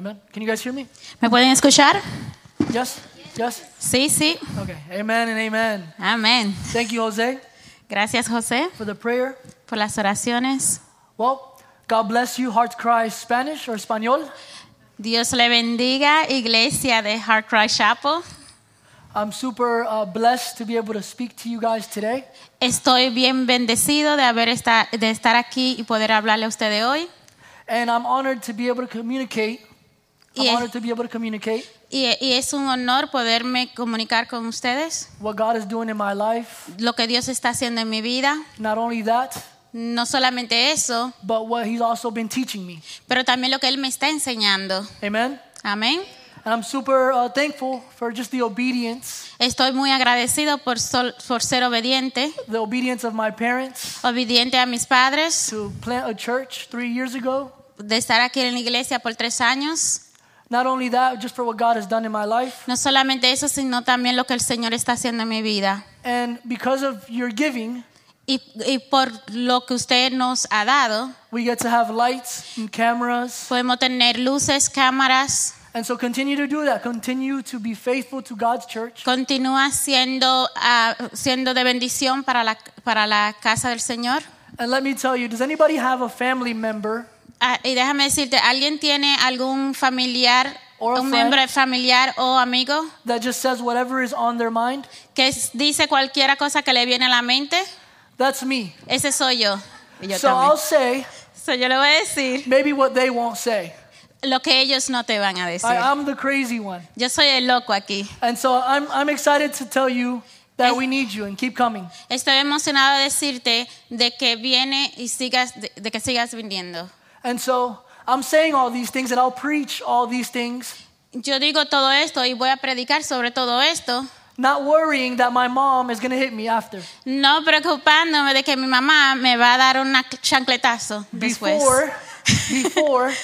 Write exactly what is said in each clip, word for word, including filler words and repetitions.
Amen. Can you guys hear me? ¿Me pueden escuchar? Yes? Yes? Sí, sí. Okay. Amen and amen. Amén. Thank you, Jose, Gracias, José, for the prayer. por las oraciones. Well, God bless you, Heart Cry Spanish or Español. Dios le bendiga, iglesia de Heart Cry Chapel. I'm super uh, blessed to be able to speak to you guys today. Estoy bien bendecido de, haber esta, de estar aquí y poder hablarle a ustedes hoy. And I'm honored to be able to communicate. I'm Y es, honored to be able to communicate y, y es un honor poderme comunicar con ustedes what God is doing in my life. lo que Dios está haciendo en mi vida. Not only that, No solamente eso, but what He's also been teaching me. pero también lo que Él me está enseñando. Amen. Amén. And I'm super uh, thankful for just the obedience, Estoy muy agradecido por, sol, por ser obediente, the obedience of my parents obediente a mis padres, to plant a church three years ago. de estar aquí en la iglesia por tres años. Not only that, just for what God has done in my life. No solamente eso, sino también lo que el Señor está haciendo en mi vida. And because of your giving, Y, y por lo que usted nos ha dado, we get to have lights and cameras. podemos tener luces, cámaras. And so continue to do that. Continue to be faithful to God's church. Continúa siendo, uh, siendo de bendición para la, para la casa del Señor. And let me tell you, does anybody have a family member Ah, y déjame decirte, ¿alguien tiene algún familiar, Or a un friend. miembro familiar o amigo that just says whatever is on their mind? que es- dice cualquier cosa que le viene a la mente? That's me. Ese soy yo. Y yo So también. I'll say So, yo le voy a decir maybe what they won't say. lo que ellos no te van a decir. I, I'm the crazy one. Yo soy el loco aquí. And so I'm, I'm excited to tell you that Es- we need you and keep coming. Estoy emocionado de decirte de que viene y sigas, de, de que sigas viniendo. And so I'm saying all these things and I'll preach all these things, Yo digo todo esto y voy a predicar sobre todo esto, not worrying that my mom is going to hit me after. no preocupándome de que mi mamá me va a dar un chancletazo después. Before, before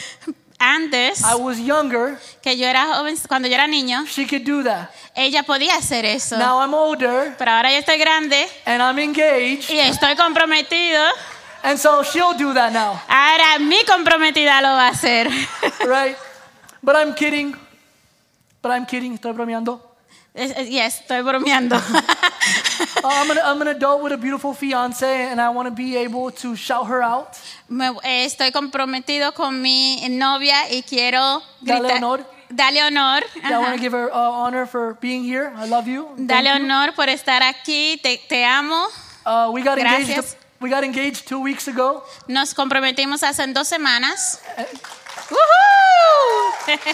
Antes, I was younger, que yo era joven, cuando yo era niño, she could do that. ella podía hacer eso. Now I'm older Pero ahora yo estoy grande and I'm engaged, y estoy comprometido. and so she'll do that now, Ahora mi comprometida lo va a hacer. right? But I'm kidding. But I'm kidding. Estoy bromeando. Es- es- Yes, estoy bromeando. Uh, I'm, an, I'm an adult with a beautiful fiance, and I want to be able to shout her out. Me- eh, estoy comprometido con mi novia y quiero Dale gritar- honor. Dale honor. I want Ajá. to give her uh, honor for being here. I love you. Thank Dale you. honor por estar aquí. Te, te amo. Uh, we got engaged. Gracias. We got engaged two weeks ago. Nos comprometimos hace dos semanas. Eh. ¡Woohoo!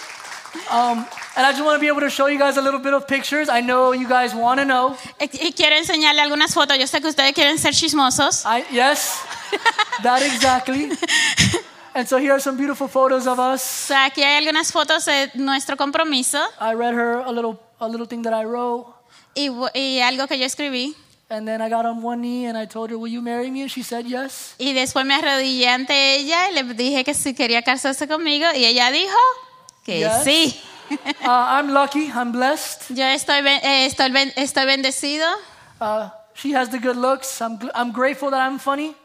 Um, and I just want to be able to show you guys a little bit of pictures. I know you guys want to know. Y quiero enseñarle algunas fotos. Yo sé que ustedes quieren ser chismosos. I yes, that exactly. And so here are some beautiful photos of us. O sea, aquí hay algunas fotos de nuestro compromiso I read her a little a little thing that I wrote, y, y algo que yo escribí. and then I got on one knee and I told her, "Will you marry me?" And she said yes. Y después me arrodillé ante ella y le dije que si quería casarse conmigo. Y ella dijo que Yes. sí. Uh, I'm lucky. I'm blessed. Yo estoy, ben- eh, estoy, ben- estoy bendecido. Uh, she has the good looks. I'm gl- I'm grateful that I'm funny.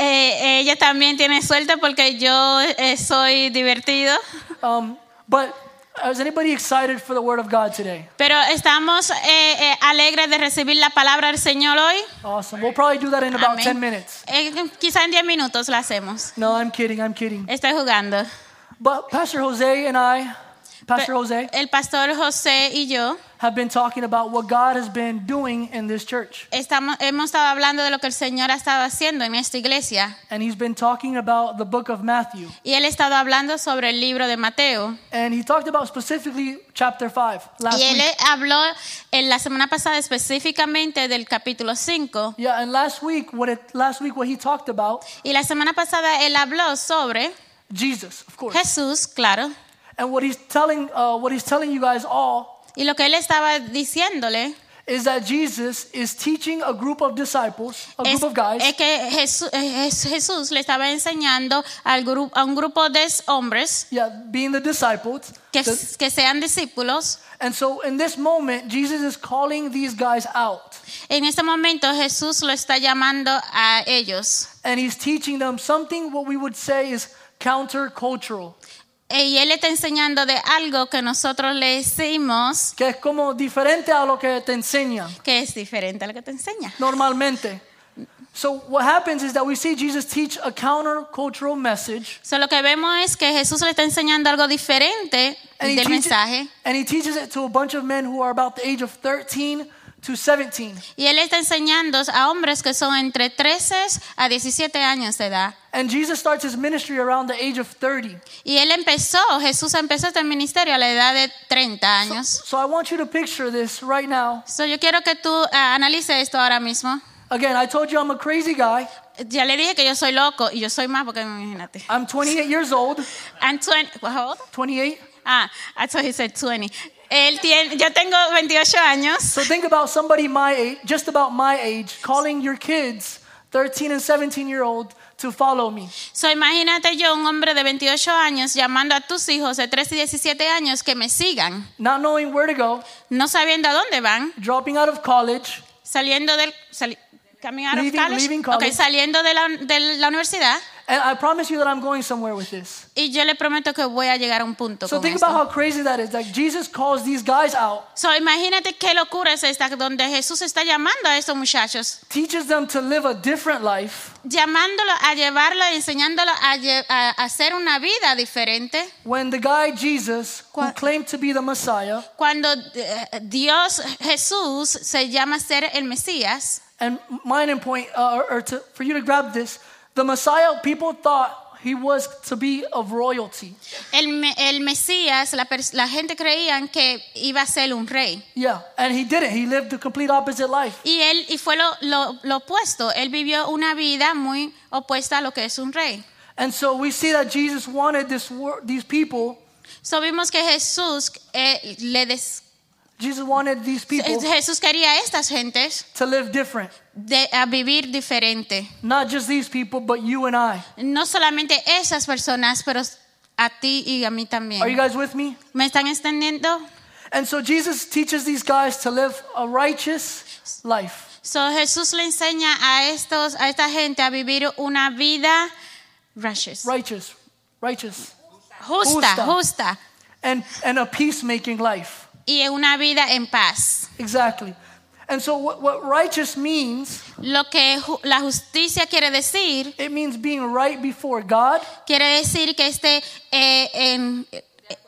Eh, ella también tiene suerte porque yo eh, soy divertido. Um, but is anybody excited for the Word of God today? Pero estamos eh, eh, alegres de recibir la palabra del Señor hoy. Awesome. We'll probably do that in about Amén. ten minutes. Eh, quizá en diez minutos la hacemos. No, I'm kidding. I'm kidding. Estoy jugando. But Pastor Jose and I, Pastor Jose, El pastor José y yo have been talking about what God has been doing in this church. estamos, hemos estado hablando de lo que el Señor ha estado haciendo en esta iglesia. And he's been talking about the book of Matthew. Y él ha estado hablando sobre el libro de Mateo. And he talked about specifically chapter five last Y él week. habló en la semana pasada específicamente del capítulo cinco. Yeah, and last week what it, last week what he talked about, Y la semana pasada él habló sobre Jesus, of course. Jesús, claro. And what he's telling uh, what he's telling you guys all Y lo que él estaba diciéndole is that Jesus is teaching a group of disciples, a es, group of guys, es que Jesús, Jesús le estaba enseñando al grupo, a un grupo de hombres yeah, being the disciples. que, The- que sean discípulos. and so in this moment, Jesus is calling these guys out. En este momento Jesús lo está llamando a ellos And he's teaching them something what we would say is countercultural. y él está enseñando de algo que nosotros le decimos que es como diferente a lo que te enseñan que es diferente a lo que te enseña. normalmente. So what happens is that we see Jesus teach a counter-cultural message. So, lo que vemos es que Jesús le está enseñando algo diferente And he, del teaches, mensaje. and he teaches it to a bunch of men who are about the age of thirteen to seventeen. Y él está enseñando a hombres que son entre trece a diecisiete años de edad. And Jesus starts his ministry around the age of thirty. Y él empezó, Jesús empezó este ministerio a la edad de treinta años. So, so I want you to picture this right now. So, yo quiero que tú uh, analices esto ahora mismo. Again, I told you I'm a crazy guy. Ya le dije que yo soy loco y yo soy más porque imagínate. I'm twenty-eight years old. I'm twenty. How old? twenty-eight. Ah, I thought he said twenty. Él tiene, yo tengo veintiocho años. So think about somebody my age, just about my age, calling your kids, thirteen and seventeen year old, to follow me. So, imagínate yo, un hombre de veintiocho años, llamando a tus hijos de trece y diecisiete años que me sigan, Not knowing where to go, no sabiendo a dónde van, dropping out of college, saliendo del sali, coming out of Leaving- college, leaving college. Okay, saliendo de la, de la universidad. and I promise you that I'm going somewhere with this. Y yo le prometo que voy a llegar a un punto So con think esto. about how crazy that is. Like Jesus calls these guys out, So, imagínate qué locura es esta, donde Jesús está llamando a estos muchachos, teaches them to live a different life llamándolo a llevarlo, enseñándolo a, lle- a, a hacer una vida diferente. when the guy Jesus, who Cu- claimed to be the Messiah, Cuando eh, Dios, Jesús, se llama ser el Mesías. and mine and point, uh, or, or to, for you to grab this, the Messiah, people thought he was to be of royalty. El, me- el Mesías, la, pers- la gente creían que iba a ser un rey. Yeah, and he didn't. He lived the complete opposite life. Y él y fue lo, lo, lo opuesto. Él vivió una vida muy opuesta a lo que es un rey. And so we see that Jesus wanted this wor- these people, So vimos que Jesús eh, le des- Jesus wanted these people Jesús quería a estas gentes to live different. de, a vivir diferente. Not just these people, but you and I. No solamente esas personas, pero a ti y a mí también. Are you guys with me? ¿Me están extendiendo? And so Jesus teaches these guys to live a righteous life. So Jesús le enseña a estos a esta gente a vivir una vida righteous. Righteous. Righteous. Justa, Justa. justa. And and a peacemaking life. Y una vida en paz. Exactly. And so what, what righteous means, Lo que ju- la justicia quiere decir, it means being right before God quiere decir que esté, eh, en- eh,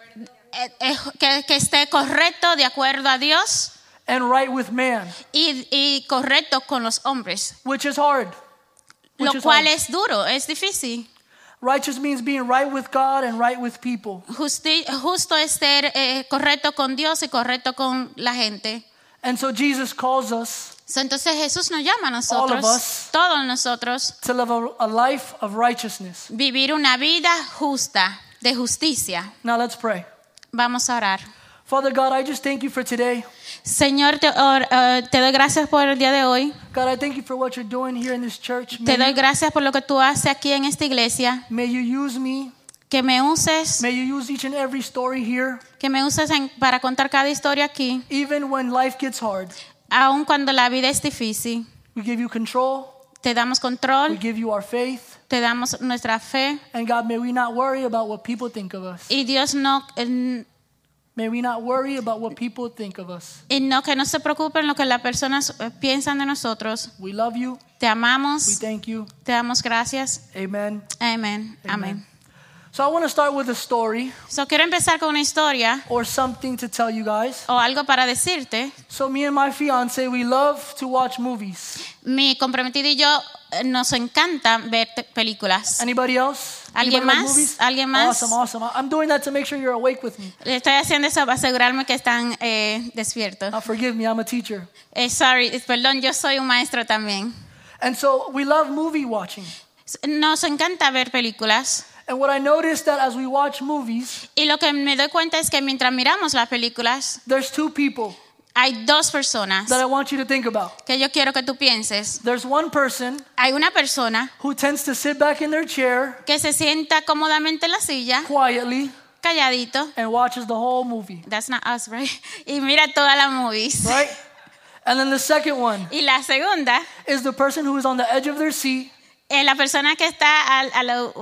eh, eh, que, que esté correcto de acuerdo a Dios and right with man, y, y correcto con los hombres. which is hard. Which Lo is cual hard. es duro, es difícil. Righteous means being right with God and right with people. Justi- justo es ser eh, correcto con Dios y correcto con la gente. And so Jesus calls us So, entonces Jesús nos llama a nosotros, All of us. todos nosotros, to live a, a life of righteousness. vivir una vida justa, de justicia. Now let's pray. Vamos a orar. Father God, I just thank you for today. Señor, te, or- eh, te doy gracias por el día de hoy. God, I thank you for what you're doing here in this church. Te May, doy you, gracias por lo que tú haces aquí en esta iglesia. may you use me. Que me uses, May you use each and every story here, que me uses en- para contar cada historia aquí, even when life gets hard. aun cuando la vida es difícil. We give you control. Te damos We control, give you our faith. te damos nuestra fe. And God, may we not worry about what people think of us. Y Dios no, eh, May we not worry about what people think of us. y no que no se preocupen lo que las personas eh, piensan de nosotros. We love you. Te We amamos, thank you. te damos gracias. Amen. Amén, amén. So I want to start with a story So, quiero empezar con una historia or something to tell you guys. o algo para decirte. So me and my fiance, we love to watch movies. Mi comprometido y yo eh, nos encanta ver te- películas. Anybody else? ¿Alguien Anybody like más? movies? ¿Alguien más? Awesome, awesome. I'm doing that to make sure you're awake with me. Estoy haciendo eso para asegurarme que están eh, despiertos. Now forgive me, I'm a teacher. Eh, sorry, eh, perdón, yo soy un maestro también. And so we love movie watching. Nos encanta ver películas. And what I noticed that as we watch movies, Y lo que me doy cuenta es que mientras miramos las películas, there's two people hay dos personas that I want you to think about. que yo quiero que tú pienses. There's one person Hay una persona who tends to sit back in their chair que se sienta cómodamente en la silla, quietly calladito. and watches the whole movie, That's not us, right? Y mira todas las movies. right? And then the second one Y la segunda is the person who is on the edge of their seat, es la persona que está al, al, al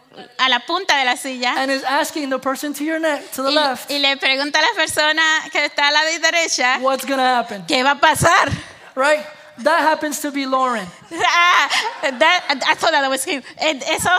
a la punta de la silla and is asking the person to your next, to the y, left, y le pregunta a la persona que está a la derecha, what's going to happen, ¿qué va a pasar? right? That happens to be Lauren. Ah, that, I thought that was him. Eso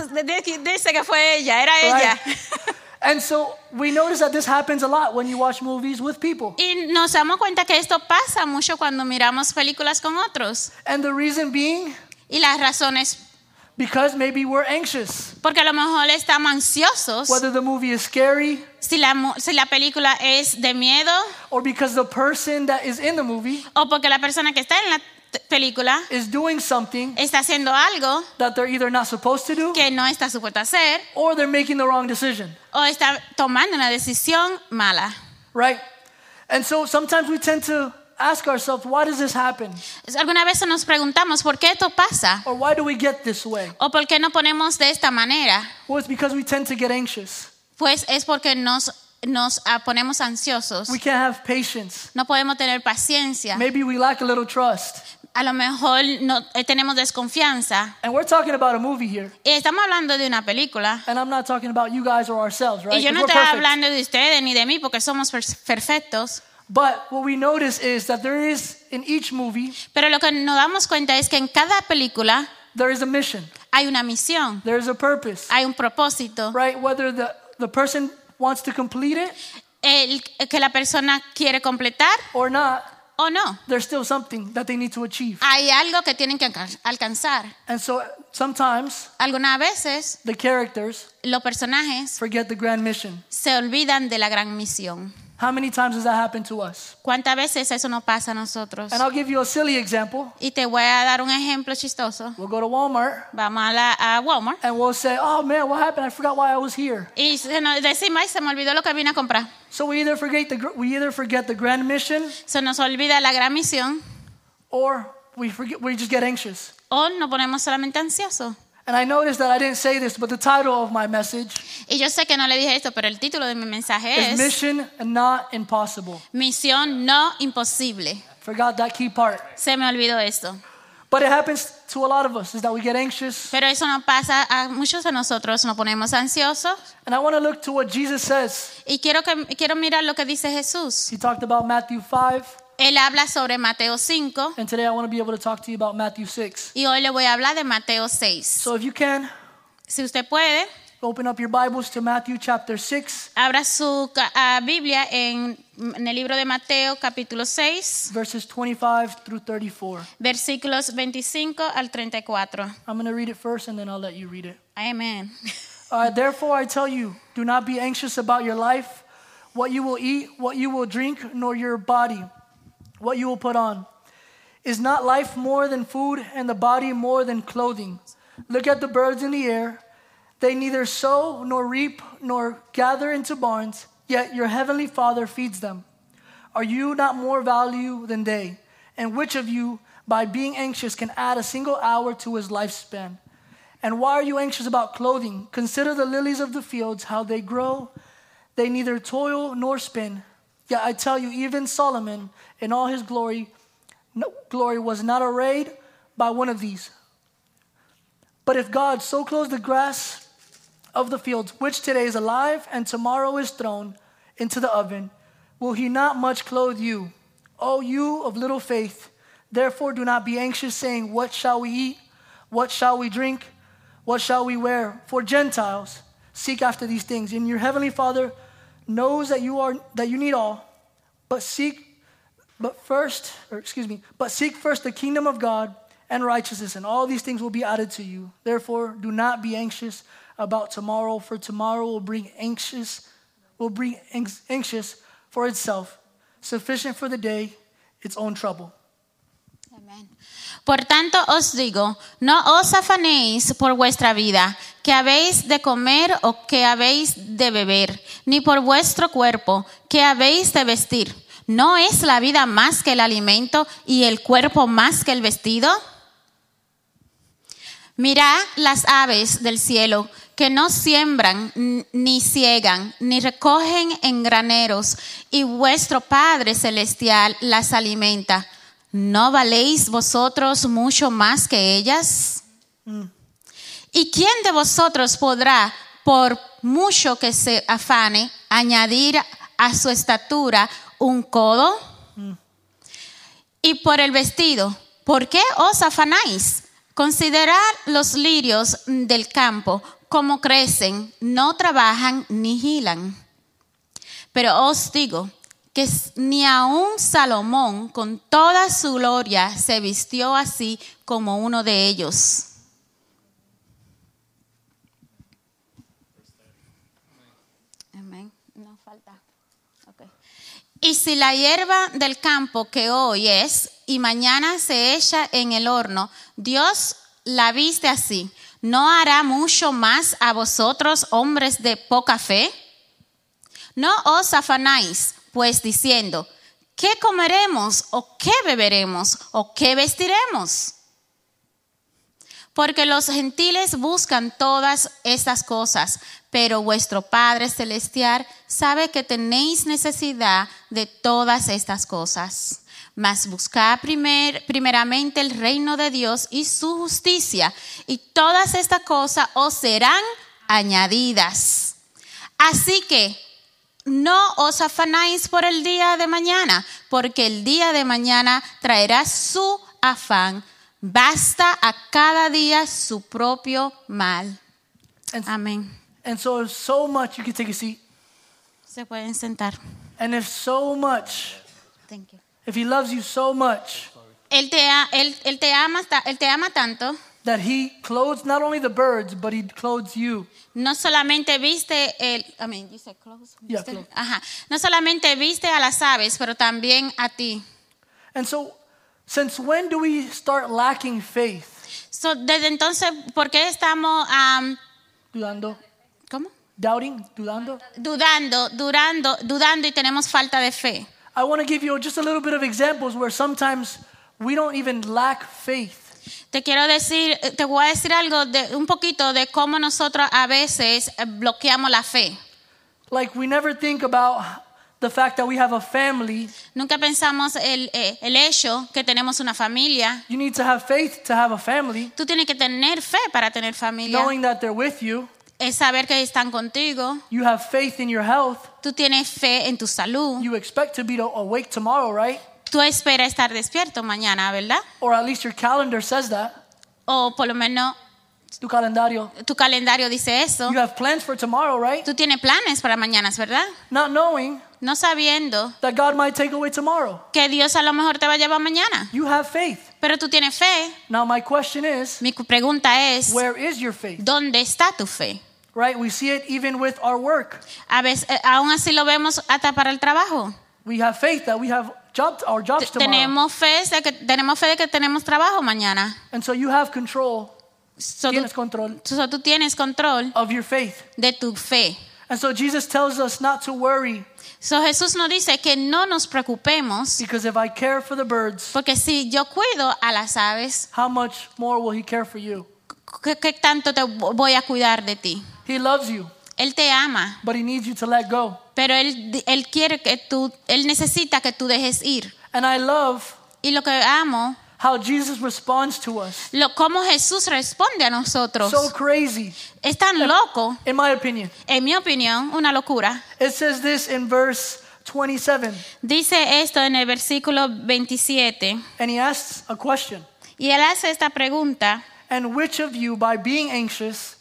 dice que fue ella, era ella. Right? And so we notice that this happens a lot when you watch movies with people. Y nos damos cuenta que esto pasa mucho cuando miramos películas con otros. And the reason being, Y las razones, because maybe we're anxious. porque a lo mejor estamos ansiosos, Whether the movie is scary, si la, mu- si la película es de miedo, or because the person that is in the movie o porque la persona que está en la t- película is doing something está haciendo algo that they're either not supposed to do, que no está supuesto a hacer, or they're making the wrong decision, o está tomando una decisión mala. right? And so sometimes we tend to ask ourselves, why does this happen? Alguna vez nos preguntamos por qué esto pasa, Or why do we get this way? o por qué no ponemos de esta manera. Well, it's because we tend to get anxious. Pues es porque nos, nos ah, ponemos ansiosos. We can't have patience. No podemos tener paciencia. Maybe we lack a little trust. A lo mejor no, eh, tenemos desconfianza. And we're talking about a movie here. Y estamos hablando de una película. And I'm not talking about you guys or ourselves, right? Y yo 'Cause no we're estoy perfect. hablando de ustedes ni de mí porque somos per- perfectos. But what we notice is that there is, in each movie, Pero lo que nos damos cuenta es que en cada película there is a mission. hay una misión, There is a purpose, hay un propósito. right? Whether the, the person wants to complete it El, que la persona quiere completar or not, o no. there's still something that they need to achieve. Hay algo que tienen que alca- alcanzar. And so sometimes Algunas veces the characters los personajes forget the grand mission. se olvidan de la gran misión. How many times does that happen to us? ¿Cuántas veces eso nos pasa a nosotros? And I'll give you a silly example. Y te voy a dar un ejemplo chistoso. We'll go to Walmart Vamos a, la, a Walmart and we'll say, oh man, what happened? I forgot why I was here. y se nos decimos, ay, se me olvidó lo que vine a comprar. So we either forget the, gr- we either forget the grand mission Se nos olvida la gran misión or we forget, we just get anxious. o nos ponemos solamente ansiosos. And I noticed that I didn't say this, but the title of my message Y yo sé que no le dije esto, pero el título de mi mensaje is es Mission Not Impossible. Misión no imposible. Forgot that key part. Se me olvidó esto. But it happens to a lot of us, is that we get anxious. Pero eso nos pasa a muchos de nosotros, nos ponemos ansiosos. And I want to look to what Jesus says. Y quiero, que, quiero mirar lo que dice Jesús. He talked about Matthew five, Él habla sobre Mateo cinco and today I want to be able to talk to you about Matthew six. y hoy le voy a hablar de Mateo seis. So if you can, Si usted puede, open up your Bibles to Matthew chapter six, abra su ca- ah, Biblia en, en el libro de Mateo capítulo seis, verses twenty-five through thirty-four. versículos veinticinco al treinta y cuatro. I'm going to read it first and then I'll let you read it. Amén. All right, therefore I tell you, do not be anxious about your life, what you will eat, what you will drink, nor your body, what you will put on. Is not life more than food and the body more than clothing? Look at the birds in the air. They neither sow nor reap nor gather into barns, yet your heavenly Father feeds them. Are you not more value than they? And which of you, by being anxious, can add a single hour to his lifespan? And why are you anxious about clothing? Consider the lilies of the fields, how they grow. They neither toil nor spin. Yet I tell you, even Solomon, in all his glory, no, glory was not arrayed by one of these. But if God so clothes the grass of the fields, which today is alive and tomorrow is thrown into the oven, will he not much clothe you, O you of little faith? Therefore do not be anxious, saying, what shall we eat? What shall we drink? What shall we wear? For Gentiles seek after these things, and your heavenly Father knows that you are that you need all. But seek, but first, or excuse me, but seek first the kingdom of God and righteousness, and all these things will be added to you. Therefore, do not be anxious about tomorrow, for tomorrow will bring anxious, will bring anxious for itself. Sufficient for the day, its own trouble. Amén. Por tanto os digo, no os afanéis por vuestra vida, que habéis de comer o que habéis de beber, ni por vuestro cuerpo, que habéis de vestir. ¿No es la vida más que el alimento y el cuerpo más que el vestido? Mirad las aves del cielo, que no siembran, ni ciegan, ni recogen en graneros, y vuestro Padre Celestial las alimenta. ¿No valéis vosotros mucho más que ellas? Mm. ¿Y quién de vosotros podrá, por mucho que se afane, añadir a su estatura un codo? Mm. Y por el vestido, ¿por qué os afanáis? Considerad los lirios del campo, cómo crecen, no trabajan ni hilan. Pero os digo que ni aun Salomón con toda su gloria se vistió así como uno de ellos. Amén. No falta. Okay. Y si la hierba del campo que hoy es y mañana se echa en el horno, Dios la viste así, ¿no hará mucho más a vosotros, hombres de poca fe? No os afanáis, pues diciendo, ¿qué comeremos o qué beberemos o qué vestiremos? Porque los gentiles buscan todas estas cosas, pero vuestro Padre Celestial sabe que tenéis necesidad de todas estas cosas. Mas buscad primer, primeramente el reino de Dios y su justicia, y todas estas cosas os serán añadidas. Así que no os afanáis por el día de mañana, porque el día de mañana traerá su afán. Basta a cada día su propio mal. And, Amén. And so, so much, you can take a seat. Se pueden sentar. And if so much, Thank you. if he loves you so much, Él te, él, él te ama, él te ama tanto. That he clothes not only the birds, but he clothes you. No solamente viste el, I mean, you said clothes? Yeah, clothes. Ajá. No solamente viste a las aves, pero también a ti. And so, since when do we start lacking faith? So, desde entonces, ¿por qué estamos um, Dudando. ¿cómo? Doubting, dudando. Dudando, dudando, dudando y tenemos falta de fe. I want to give you just a little bit of examples where sometimes we don't even lack faith. Te quiero decir, te voy a decir algo de un poquito de cómo nosotros a veces bloqueamos la fe. Like we never think about the fact that we have a family. Nunca pensamos el, el hecho que tenemos una familia. You need to have faith to have a family. Tú tienes que tener fe para tener familia. Knowing that they're with you. Es saber que están contigo. You have faith in your health. Tú tienes fe en tu salud. You expect to be awake tomorrow, right? Tú esperas estar despierto mañana, ¿verdad? Or at least your calendar says that. O por lo menos Tu calendario. Tu calendario dice eso. You have plans for tomorrow, right? Tú tienes planes para mañana, ¿verdad? Not knowing No sabiendo that God might take away tomorrow. que Dios a lo mejor te va a llevar mañana. You have faith. Pero tú tienes fe. Now my question is, Mi pregunta es, where is your faith? ¿dónde está tu fe? Right? We see it even with our work. A veces, aún así lo vemos hasta para el trabajo. We have faith that we have job, our jobs tomorrow. Tenemos fe de que tenemos fe de que tenemos trabajo mañana. And so you have control. So Tienes tú, control so tú tienes control of your faith. de tu fe. And so Jesus tells us not to worry, So Jesús nos dice que no nos preocupemos, because if I care for the birds, porque si yo cuido a las aves, how much more will he care for you? ¿qué, qué tanto te voy a cuidar de ti? He loves you, Él te ama, but he needs you to let go. pero él, él quiere que tú, él necesita que tú dejes ir. And I love Y lo que amo, how Jesus responds to us. lo cómo Jesús responde a nosotros. So crazy, Es tan loco, in my opinion. en mi opinión, una locura. It says this in verse twenty-seven. Dice esto en el versículo veintisiete. And he asks a question. Y él hace esta pregunta. And which of you, by being anxious,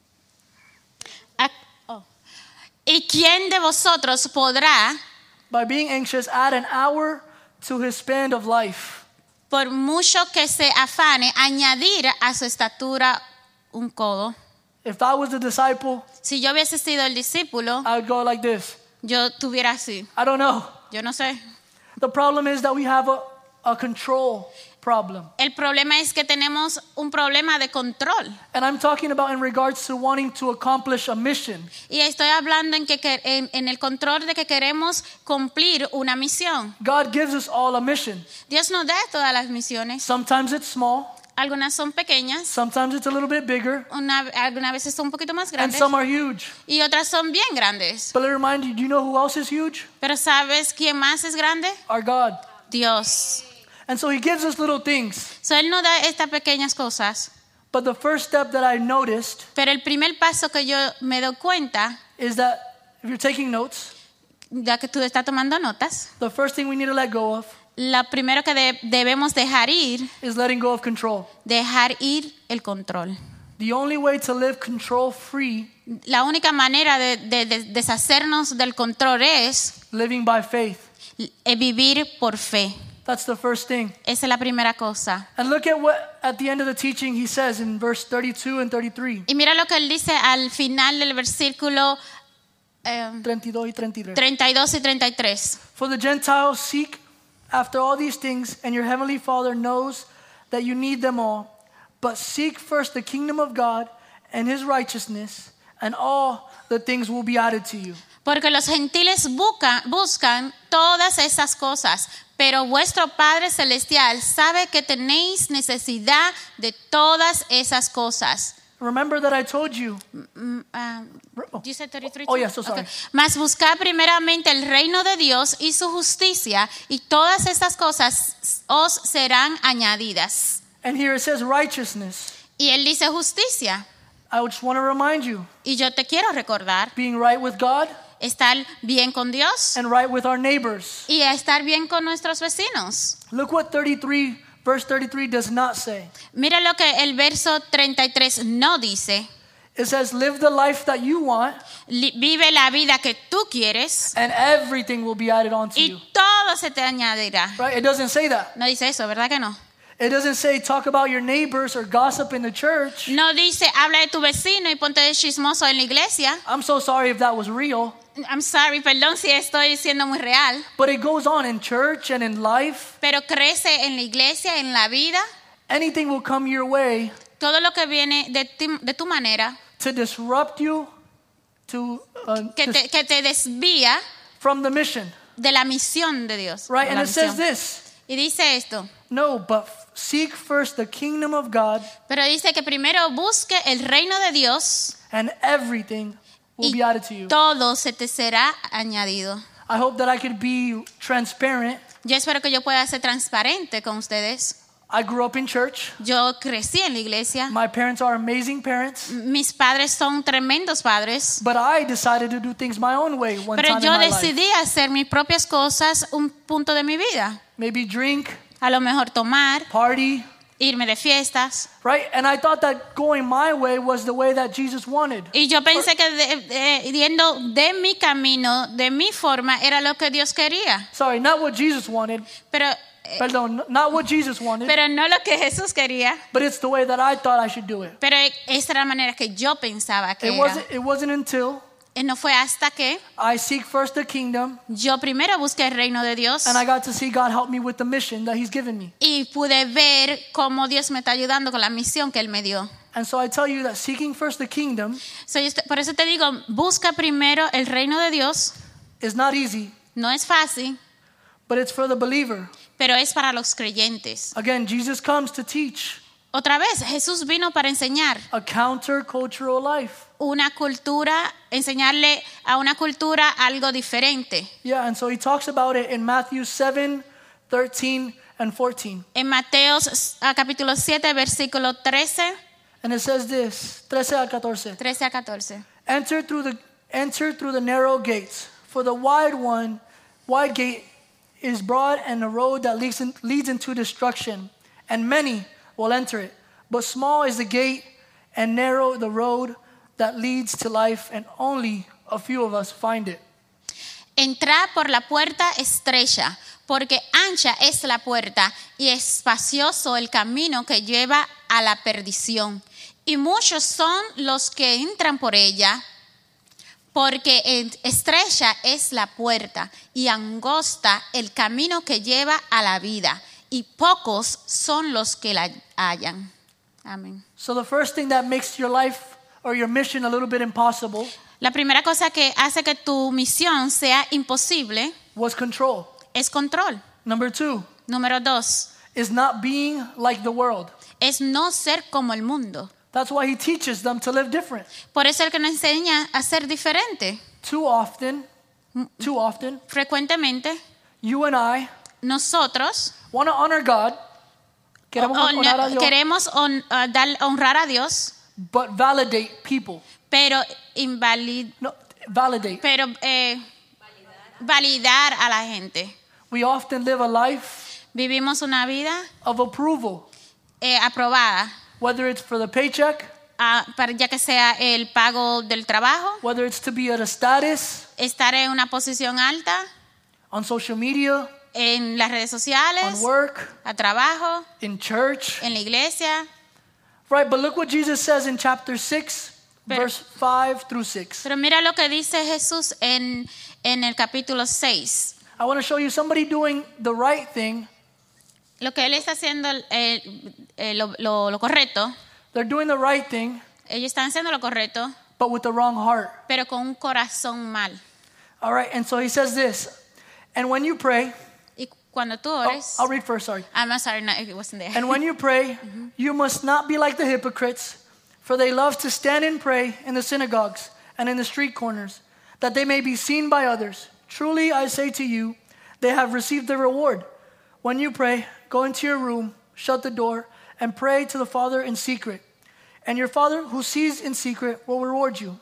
A- oh. ¿Y quién de vosotros podrá, by being anxious, add an hour to his span of life? por mucho que se afane, añadir a su estatura un codo? If I was the disciple, Si yo hubiese sido el discípulo, I would go like this. yo tuviera así. I don't know. Yo no sé. The problem is that we have a, a control problem. El problema es que tenemos un problema de control. And I'm talking about in regards to wanting to accomplish a mission. Y estoy hablando en, que, en, en el control de que queremos cumplir una misión. God gives us all a mission. Dios nos da todas las misiones. Sometimes it's small, Algunas son pequeñas, sometimes it's a little bit bigger, una, algunas veces son un poquito más and grandes some are huge. y otras son bien grandes. But let me remind you, do you know who else is huge? Pero ¿sabes quién más es grande? Our God. Dios. And so he gives us little things. So, Él nos da estas pequeñas cosas. But the first step that I noticed Pero el primer paso que yo me doy cuenta, is that if you're taking notes, ya que tú estás tomando notas, the first thing we need to let go of lo primero que de- debemos dejar ir, is letting go of control. dejar ir el control. The only way to live control free, La única manera de, de- de deshacernos del control es living by faith. eh, vivir por fe. That's the first thing. Esa es la primera cosa. And look at what at the end of the teaching he says in verse thirty-two and thirty-three. Y mira lo que él dice al final del versículo eh, thirty-two y thirty-three. treinta y dos y treinta y tres. For the Gentiles seek after all these things, and your heavenly Father knows that you need them all. But seek first the kingdom of God and his righteousness, and all the things will be added to you. Porque los gentiles buscan, buscan todas esas cosas, pero vuestro Padre Celestial sabe que tenéis necesidad de todas esas cosas. Remember that I told you. Mm, ah, you said thirty-three Oh, too? yeah, so sorry. Okay. Mas buscad primeramente el reino de Dios y su justicia, y todas estas cosas os serán añadidas. And here it says righteousness. Y él dice justicia. I just want to remind you, Y yo te quiero recordar, being right with God estar bien con Dios and right with our neighbors. y estar bien con nuestros vecinos. Look what thirty-three, verse thirty-three does not say. Mira lo que el verso treinta y tres no dice. It says, live the life that you want, Li- Vive la vida que tú quieres and everything will be added on to you. y todo se te añadirá. Right? It doesn't say that. No dice eso, ¿verdad que no? It doesn't say talk about your neighbors or gossip in the church. No dice habla de tu vecino y ponte de chismoso en la iglesia. I'm so sorry if that was real. I'm sorry, perdón si estoy siendo muy real. But it goes on in church and in life. Pero crece en la iglesia, en la vida. Anything will come your way Todo lo que viene de, ti, de tu manera, to disrupt you to, uh, que dis- te, que te desvía from the mission. de la misión de Dios. Right? de And la it says misión. this. Y dice esto. No, but seek first the kingdom of God, Pero dice que primero busque el reino de Dios and everything will y be added to you. todo se te será añadido. I hope that I could be transparent. Yo espero que yo pueda ser transparente con ustedes. I grew up in church. Yo crecí en la iglesia. My parents are amazing parents. Mis padres son tremendos padres. But I decided to do things my own way one Pero time in yo my life. decidí hacer mis propias cosas un punto de mi vida. Maybe drink, A lo mejor tomar, party, irme de fiestas. right? And I thought that going my way was the way that Jesus wanted. Y yo pensé que de, de- yendo de mi camino, de mi forma, era lo que Dios quería. Sorry, not what Jesus wanted. Pero, eh, Perdón, not what Jesus wanted, pero no lo que Jesús quería. but it's the way that I thought I should do it. Pero esa era la manera que yo pensaba que It era. wasn't, it wasn't until Y no fue hasta que I seek first the kingdom yo primero busqué el reino de Dios and I got to see God help me with the mission that he's given me. y pude ver cómo Dios me está ayudando con la misión que Él me dio. And so I tell you that seeking first the kingdom So, yo estoy- por eso te digo, busca primero el reino de Dios. is not easy, No es fácil, but it's for the believer. pero es para los creyentes. Again, Jesus comes to teach Otra vez, Jesús vino para enseñar a counter-cultural life. una cultura, enseñarle a una cultura algo diferente. Yeah, and so he talks about it in Matthew seven, thirteen, and fourteen. En Mateos ah, capítulo siete, versículo trece, And it says this, thirteen al catorce. trece a catorce. Enter through the enter through the narrow gates, for the wide one, wide gate is broad and the road that leads in, leads into destruction, and many will enter it. But small is the gate and narrow the road that leads to life, and only a few of us find it. Entrad por la puerta estrecha, porque ancha es la puerta y espacioso el camino que lleva a la perdición. Y muchos son los que entran por ella, porque estrecha es la puerta y angosta el camino que lleva a la vida, y pocos son los que la hallan. Amén. So the first thing that makes your life or your mission a little bit impossible La primera cosa que hace que tu misión sea imposible was control. es control. Number two Número dos, is not being like the world. es no ser como el mundo. That's why he teaches them to live different. Por eso es el que nos enseña a ser diferente. Too often, too often, Frecuentemente, you and I nosotros want to honor God Queremos O- o honrar a no- Dios, queremos hon- uh, dar, honrar a Dios, but validate people. pero invalid, No, validate. pero eh, validar a la gente. We often live a life Vivimos una vida of approval, eh, aprobada, whether it's for the paycheck, ah, para, ya que sea el pago del trabajo, whether it's to be at a status estar en una posición alta, on social media, en las redes on sociales, work, a trabajo, in church. en la iglesia. Right, but look what Jesus says in chapter six, Pero- verse five through six. Pero mira lo que dice Jesús en, en el capítulo seis. I want to show you somebody doing the right thing. Lo que él está haciendo, eh, eh, lo, lo- lo correcto, They're doing the right thing, ellos están haciendo lo correcto, but with the wrong heart. pero con un corazón mal. All right, and so he says this, and when you pray, Y cuando tú oh, ores, I'll read first, sorry. I'm sorry, no, it wasn't there. And when you pray, you must not be like the hypocrites, for they love to stand and pray in the synagogues and in the street corners, that they may be seen by others. Truly, I say to you, they have received their reward. When you pray, go into your room, shut the door, and pray to the Father in secret. And your Father who sees in secret will reward you.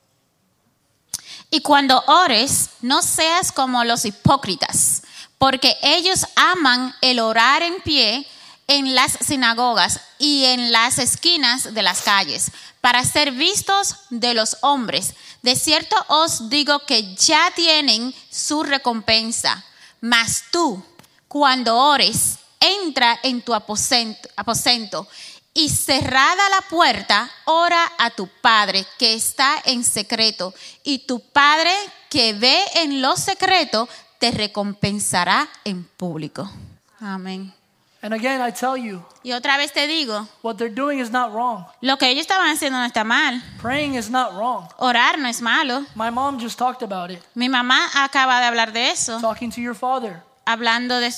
Y cuando ores, no seas como los hipócritas, porque ellos aman el orar en pie en las sinagogas y en las esquinas de las calles, para ser vistos de los hombres. De cierto os digo que ya tienen su recompensa. Mas tú, cuando ores, entra en tu aposento, aposento y cerrada la puerta, ora a tu Padre que está en secreto, y tu Padre que ve en lo secreto te recompensará en público. Amén. And again, I tell you, Y otra vez te digo, what they're doing is not wrong. lo que ellos estaban haciendo no está mal. Praying is not wrong. Orar no es malo. My mom just talked about it, Mi mamá acaba de hablar de eso, talking to your father, hablando de,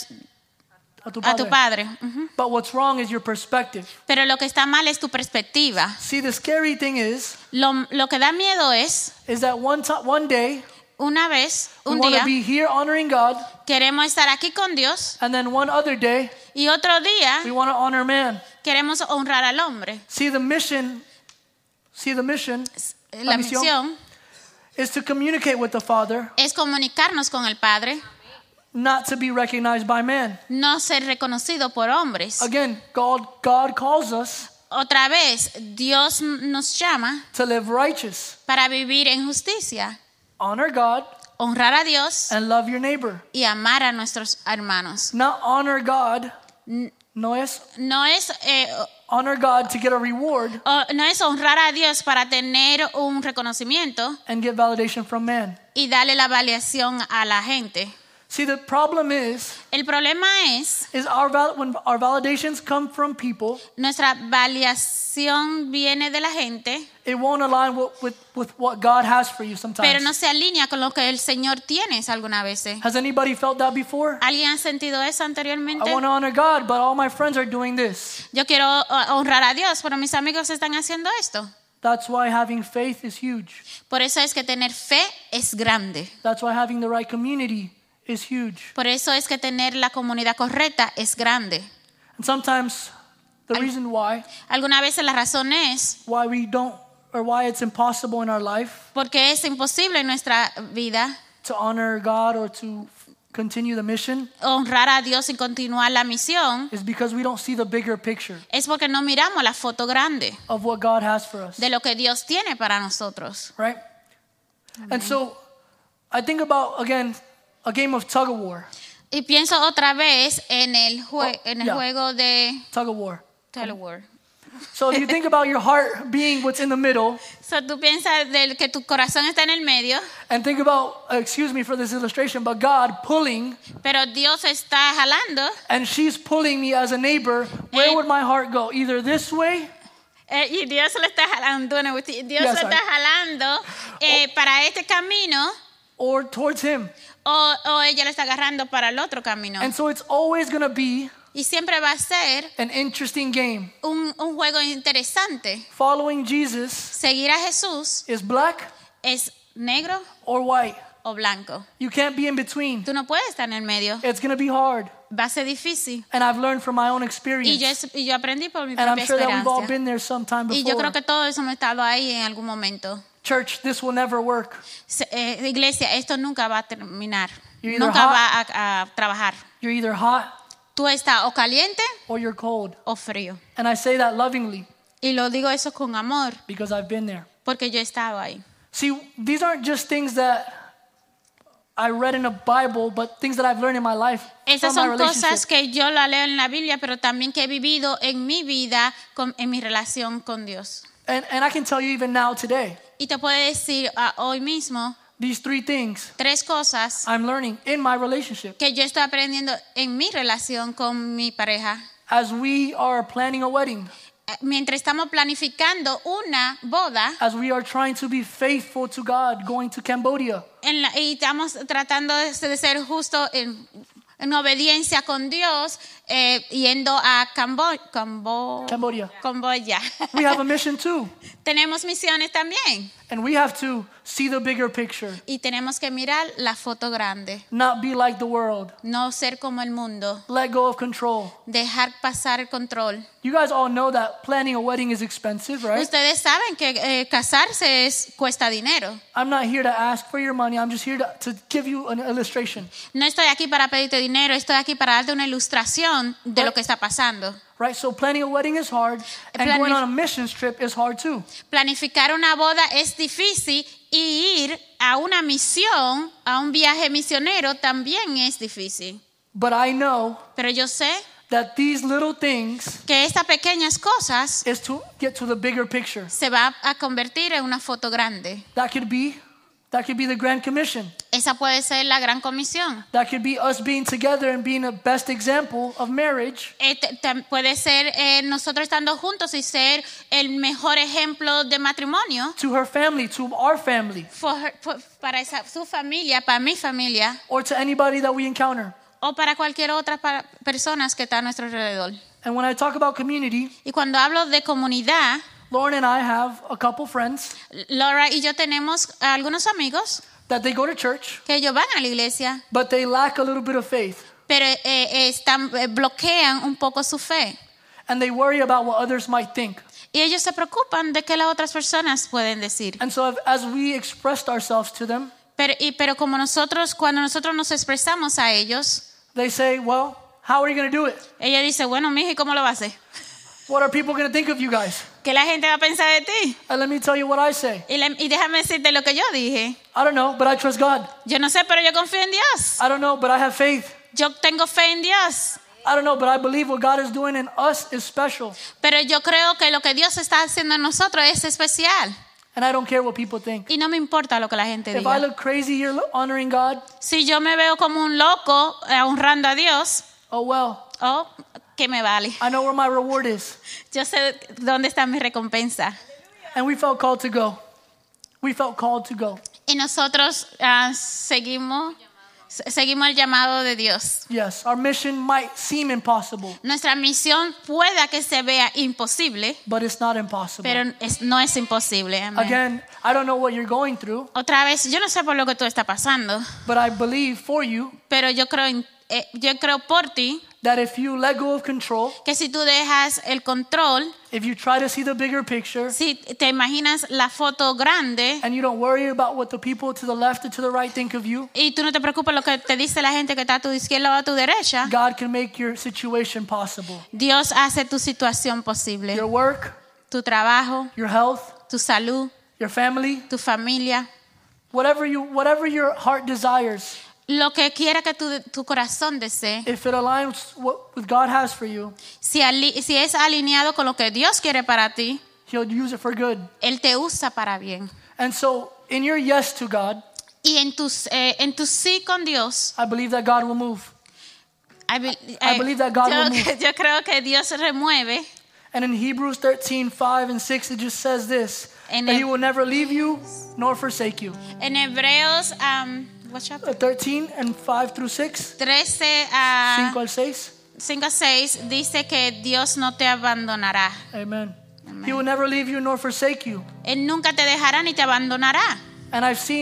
a tu a tu padre. padre. Ujú. But what's wrong is your perspective. Pero lo que está mal es tu perspectiva. See, the scary thing is, Lo, lo que da miedo es, is that one time, one day una vez, we un want día, to be here honoring God, queremos estar aquí con Dios, and then one other day y otro día we want to honor man. queremos honrar al hombre. See, the mission, see the mission La misión is to communicate with the Father, es comunicarnos con el Padre, not to be recognized by man. no ser reconocido por hombres. Again, God, God calls us Otra vez, Dios nos llama to live righteous, para vivir en justicia, honor God, honrar a Dios and love your neighbor. y amar a nuestros hermanos. Not honor God, no es No es, eh, honor God to get a reward o- no es honrar a Dios para tener un reconocimiento and get validation from man. y darle la validación a la gente. See, the problem is, El problema es, is our val- when our validations come from people, nuestra validación viene de la gente, it won't align with, with, with what God has for you pero sometimes. no se alinea con lo que el Señor tiene alguna vez. Has anybody felt that before? ¿Alguien ha sentido eso anteriormente? I want to honor God, but all my friends are doing this. Yo quiero uh, honrar a Dios, pero mis amigos están haciendo esto. That's why having faith is huge. Por eso es que tener fe es grande. That's why having the right community is huge. Por eso es que tener la comunidad correcta es grande. And sometimes the reason why, Alguna vez la razón es why we don't, or why it's impossible in our life porque es imposible en nuestra vida to honor God or to continue the mission honrar a Dios y continuar la misión, is because we don't see the bigger picture es porque no miramos la foto grande of what God has for us, de lo que Dios tiene para nosotros. right? And so I think about, again, a game of tug of war. Y pienso otra vez en el, jue- Oh, en el yeah. juego de Tug of war. Tug of War. So if you think about your heart being what's in the middle, So, tú piensas del que tu corazón está en el medio, and think about, uh, excuse me for this illustration, but God pulling, pero Dios está jalando, and she's pulling me as a neighbor, where Eh. would my heart go? Either this way, eh, y Dios lo está jalando, no, Dios Yeah, lo sorry. está jalando eh, para este camino, or towards Him. o, o ella lo está agarrando para el otro camino. And so it's always going to be Y siempre va a ser an interesting game. un, un juego interesante. Following Jesus Seguir a Jesús is black es negro or white. o blanco. You can't be in between. Tú no puedes estar en el medio. It's going to be hard. Va a ser difícil. And I've learned from my own Y experience. yo, y yo aprendí por mi And I'm propia sure that we've all experiencia. been there sometime Y yo before. creo que todos hemos estado ahí en algún momento. Church, this will never work. Se- eh, iglesia, esto nunca va a terminar. You're either Nunca hot- va a, a trabajar. You're either hot Tú estás o caliente or you're cold. o frío. And I say that lovingly Y lo digo eso con amor because I've been there. porque yo he estado ahí. See, these aren't just things that I read in a Bible, but things that I've learned in my life Esas from my son cosas relationship. que yo la leo en la Biblia, pero también que he vivido en mi vida, con, en mi relación con Dios. And, and I can tell you even now today, Y te puedo decir ah, hoy mismo these three things tres cosas I'm learning in my relationship que yo estoy aprendiendo en mi relación con mi pareja. as we are planning a wedding, Eh, Mientras estamos planificando una boda as we are trying to be faithful to God, going to Cambodia, en la- y estamos tratando de, de ser justo en, en obediencia con Dios, eh, yendo a Cambo, Cambo, Cambodia. Camboya. We have a mission too. Tenemos misiones también And we have to see the bigger picture, y tenemos que mirar la foto grande, not be like the world, no ser como el mundo, let go of control. dejar pasar el control. You guys all know that planning a wedding is expensive, right? Ustedes saben que eh, casarse es, cuesta dinero. I'm not here to ask for your money. I'm just here to, to give you an illustration, No estoy aquí para pedirte dinero, estoy aquí para darte una ilustración de lo que está pasando. right? So planning a wedding is hard, and Planif- going on a missions trip is hard too. Planificar una boda es difícil y ir a una misión, a un viaje misionero también es difícil. But I know Pero yo sé that these little things que estas pequeñas cosas is to get to the bigger picture. se va a convertir en una foto grande. That could be, that could be the Grand Commission. Esa puede ser la gran comisión. That could be us being together and being a best example of marriage Eh, te- te- puede ser eh, nosotros estando juntos y ser el mejor ejemplo de matrimonio to her family, to our family, for her- for- para esa, su familia, para mi familia or to anybody that we encounter. o para cualquier otra para, personas que está a nuestro alrededor. And when I talk about community, Y cuando hablo de comunidad, Lauren and I have a couple friends Laura y yo tenemos algunos amigos that they go to church, que ellos van a la iglesia, but they lack a little bit of faith. pero eh, eh, están, eh, bloquean un poco su fe. And they worry about what others might think. Y ellos se preocupan de qué las otras personas pueden decir. And so if, as we expressed ourselves to them, Pero, y, pero como nosotros, cuando nosotros nos expresamos a ellos, they say, well, how are you going to do it? ella dice, bueno, mija, ¿y cómo lo va a hacer? What are people going to think of you guys? ¿Qué la gente va a pensar de ti? And let me tell you what I say. Y, le- y déjame decirte lo que yo dije. I don't know, but I trust God. Yo no sé, pero yo confío en Dios. I don't know, but I have faith. Yo tengo fe en Dios. I don't know, but I believe what God is doing in us is special. Pero yo creo que lo que Dios está haciendo en nosotros es especial. And I don't care what people think. Y no me importa lo que la gente If I diga. look crazy here honoring God, Si yo me veo como un loco eh, honrando a Dios, oh well, oh, ¿qué me vale? I know where my reward is. Yo sé dónde está mi recompensa. And we felt called to go. We felt called to go. Y nosotros ah, seguimos, se- seguimos el llamado de Dios. Yes, our mission might seem impossible, Nuestra misión pueda que se vea imposible, but it's not impossible. pero es- no es imposible. Amén. Again, I don't know what you're going through, Otra vez, yo no sé por lo que tú estás pasando, but I believe for you pero yo creo, en- eh, yo creo por ti that if you let go of control, que si tú dejas el control, if you try to see the bigger picture, si te imaginas la foto grande and you don't worry about what the people to the left or to the right think of you, y tú no te preocupas lo que te dice la gente que está a tu izquierda o a tu derecha, God can make your situation possible. Dios hace tu situación posible. Your work, Tu trabajo, your health, tu salud, your family, tu familia, whatever you whatever your heart desires, lo que quiera que tu, tu corazón desee, if it aligns what with God has for you, si, ali- si es alineado con lo que Dios quiere para ti, He'll use it for good. Él te usa para bien. And so, in your yes to God, Y en tu, eh, en tu sí con Dios, I believe that God will move. I be- I eh, believe that God yo, will move. yo creo que Dios remueve. And in Hebrews thirteen, five and six, it just says this, En that el- He will never leave you nor forsake you. En Hebreos um, what chapter? Uh, thirteen and five through six, trece a cinco al seis. cinco a seis dice que Dios no te abandonará. Amen. He will never leave you nor forsake you. Él nunca te dejará ni te abandonará. And I've seen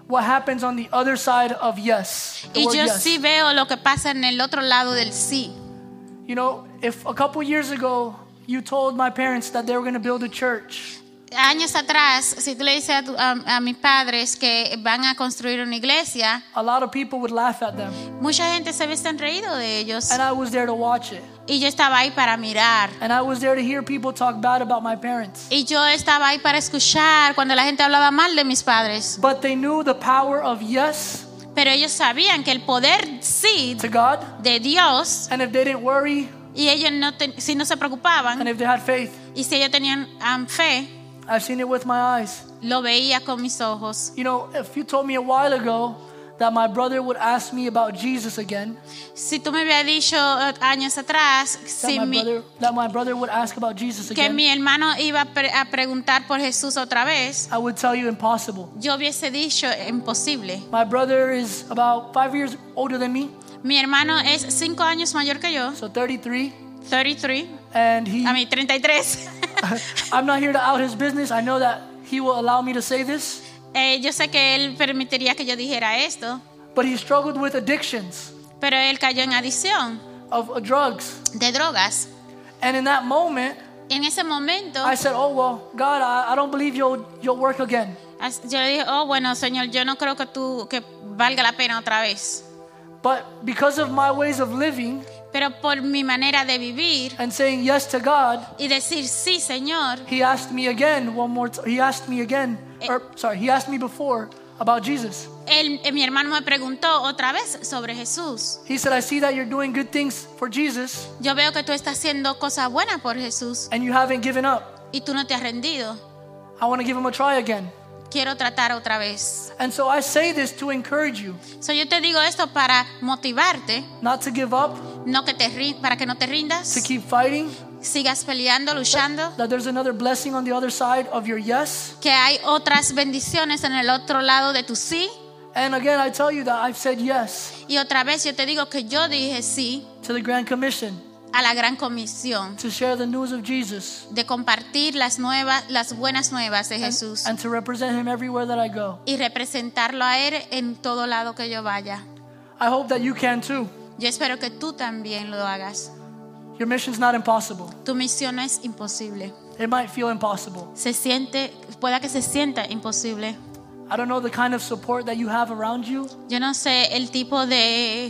what happens on the other side of yes. The Y word yo yes. sí veo lo que pasa en el otro lado del sí. You know, if a couple years ago you told my parents that they were going to build a church, Años atrás, si tú le dices a, tu- a- a mis padres que van a construir una iglesia, a lot of people would laugh at them. mucha gente se hubiesen reído de ellos. And I was there to watch it. Y yo estaba ahí para mirar. And I was there to hear people talk bad about my parents. Y yo estaba ahí para escuchar cuando la gente hablaba mal de mis padres. But they knew the power of yes Pero ellos sabían que el poder sí to God. de Dios, And if they didn't worry, y ellos no te- si no se and preocupaban, if they had faith, y si ellos tenían um, fe, I've seen it with my eyes. lo veía con mis ojos. You know, if you told me a while ago that my brother would ask me about Jesus again, Si tú me habías dicho eh, años atrás that, si my mi- brother, that my brother would ask about Jesus que again, mi hermano iba a, pre- a preguntar por Jesús otra vez, I would tell you impossible. yo hubiese dicho imposible. My brother is about five years older than me, Mi hermano es cinco años mayor que yo, so thirty-three, treinta y tres, and he. a mí treinta y tres. I'm not here to out his business. I know that he will allow me to say this, Eh, yo sé que él permitiría que yo dijera esto, but he struggled with addictions pero él cayó en adicción of uh, drugs, de drogas. and in that moment, Y en ese momento, I said, "Oh well, God, I, I don't believe you'll you'll work again." as- yo le dije, oh bueno, Señor, yo no creo que tú, que valga la pena otra vez. But because of my ways of living Pero por mi manera de vivir and saying yes to God, y decir sí, Señor, he asked me again one more. T- he asked me again, or sorry, he asked me before about Jesus. él, eh, mi hermano me preguntó otra vez sobre Jesús. He said, "I see that you're doing good things for Jesus, Yo veo que tú estás haciendo cosas buenas por Jesús and you haven't given up. y tú no te has rendido. I want to give him a try again." Quiero tratar otra vez. And so I say this to encourage you, So, yo te digo esto para motivarte, not to give up, no que te rin- para que no te to rindas, keep fighting. sigas peleando, luchando, That there's another blessing on the other side of your yes. que hay otras bendiciones en el otro lado de tu sí. And again, I tell you that I've said yes Y otra vez yo te digo que yo dije sí to the Grand Commission a la gran comisión to share the news of Jesus de compartir las nuevas, las buenas nuevas de Jesús and to represent him everywhere that I go. y representarlo a él en todo lado que yo vaya. I hope that you can too. Yo espero que tú también lo hagas. Your mission's not impossible. Tu misión no es imposible. It might feel impossible. Se siente, pueda que se sienta imposible. I don't know the kind of support that you have around you, Yo no sé el tipo de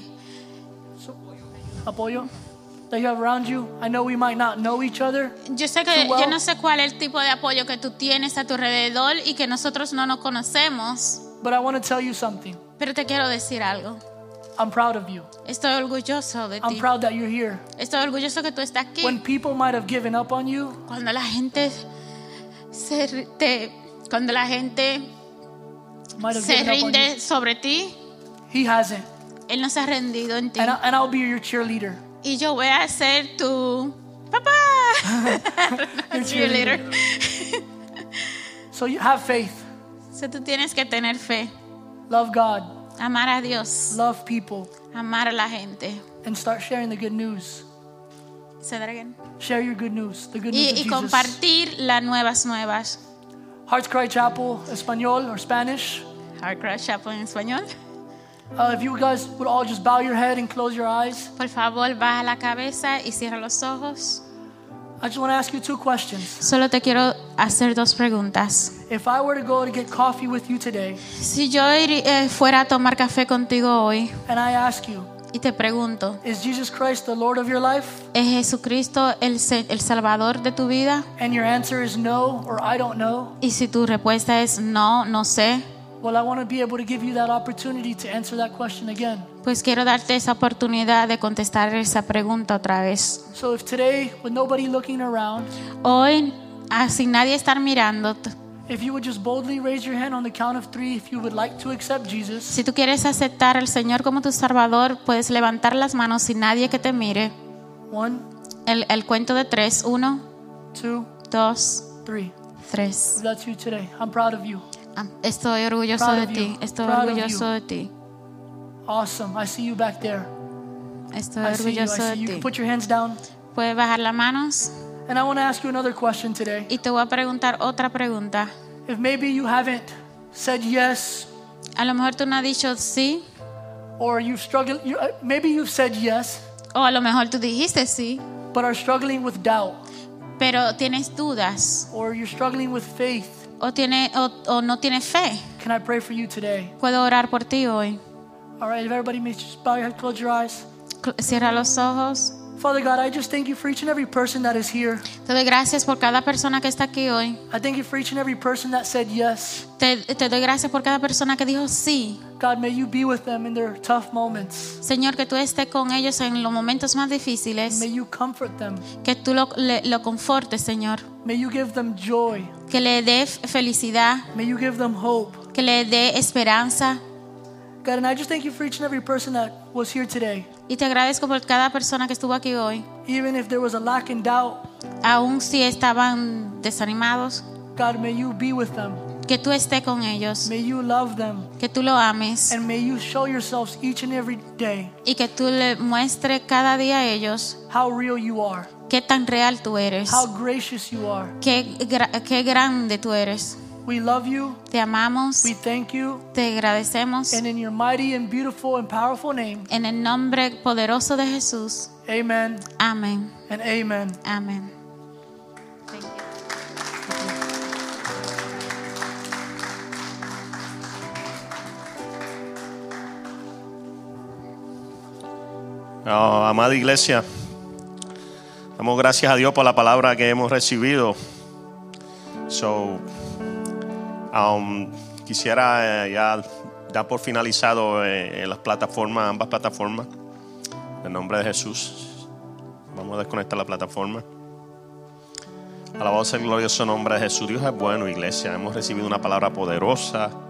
apoyo, that you have around you. I know we might not know each other, Yo sé que Too well. yo no sé cuál es el tipo de apoyo que tú tienes a tu alrededor y que nosotros no nos conocemos, but I want to tell you something. pero te quiero decir algo. I'm proud of you. Estoy orgulloso de I'm ti. proud that you're here. Estoy orgulloso que tú estás aquí. When people might have given up on you, Cuando la gente se ri- te, cuando la gente might have se given up on you, rinde sobre ti, he hasn't. él no se ha rendido en ti. And, I, and I'll be your cheerleader. Y yo voy a ser tu papá. Your Cheerleader. So you have faith, So, tú tienes que tener fe, love God, amar a Dios, love people, amar a la gente. and start sharing the good news. Say that again. Share your good news, the good news Y, of y Jesus. compartir las nuevas nuevas. Hearts Cry Chapel, Espanol or Spanish. Heart Cry Chapel en español. Uh, if you guys would all just bow your head and close your eyes. Por favor, baja la cabeza y cierra los ojos. I just want to ask you two questions. Solo te quiero hacer dos preguntas. If I were to go to get coffee with you today, Si yo iri- eh, fuera a tomar café contigo hoy and I ask you, y te pregunto, is Jesus Christ the Lord of your life? ¿es Jesucristo el, se- el Salvador de tu vida? And your answer is no, or I don't know. Y si tu respuesta es no, no sé, Well, I want to be able to give you that opportunity to answer that question again. pues quiero darte esa oportunidad de contestar esa pregunta otra vez. So if today, with nobody looking around, Hoy, ah, sin nadie estar mirando, if you would just boldly raise your hand on the count of three if you would like to accept Jesus. si tú quieres aceptar al Señor como tu Salvador, puedes levantar las manos sin nadie que te mire. One, El, el cuento de tres, uno, two, dos, three. tres. If that's you today, I'm proud of you. Ah, Estoy orgulloso Proud de of ti, you. estoy Proud of orgulloso you. de ti, Awesome. I see you back there. estoy I see you. I orgulloso see de you. You ti. can put your hands down. Puedes bajar las manos And I want to ask you another question today. y te voy a preguntar otra pregunta. If maybe you haven't said yes A lo mejor tú no has dicho sí, or you've struggled, you, uh, maybe you've said yes, o a lo mejor tú dijiste sí, but are struggling with doubt, pero tienes dudas or you're struggling with faith. o, tiene, o, o no tienes fe. Can I pray for you today? Puedo orar por ti hoy. All right, if everybody may just bow your head, close your eyes. Cl- Cierra los ojos. Father God, I just thank you for each and every person that is here. Te doy gracias por cada persona que está aquí hoy. I thank you for each and every person that said yes. Te, te doy gracias por cada persona que dijo sí. God, may you be with them in their tough moments. Señor, que tú estés con ellos en los momentos más difíciles. May you comfort them. Que tú lo, le- lo confortes, Señor. May you give them joy. Que le dé felicidad. May you give them hope. Que le dé esperanza. God, and I just thank you for each and every person that was here today. Y te agradezco por cada persona que estuvo aquí hoy. Even if there was a lack in doubt, Aun si estaban desanimados. God, may you be with them. Que tú estés con ellos. May you love them. Que tú lo ames. And may you show yourselves each and every day Y que tú le muestres cada día a ellos how real you are, qué tan real tú eres. how gracious you are. Qué, gra- qué grande tú eres. We love you. Te amamos. We thank you. Te agradecemos. And in your mighty and beautiful and powerful name, En el nombre poderoso de Jesús. amen Amén. and amen. Amén. Oh, amada iglesia, damos gracias a Dios por la palabra que hemos recibido. So, um, quisiera eh, ya dar por finalizado eh, en las plataformas, ambas plataformas, en el nombre de Jesús. Vamos a desconectar la plataforma. Alabado sea el glorioso nombre de Jesús. Dios es bueno, iglesia. Hemos recibido una palabra poderosa.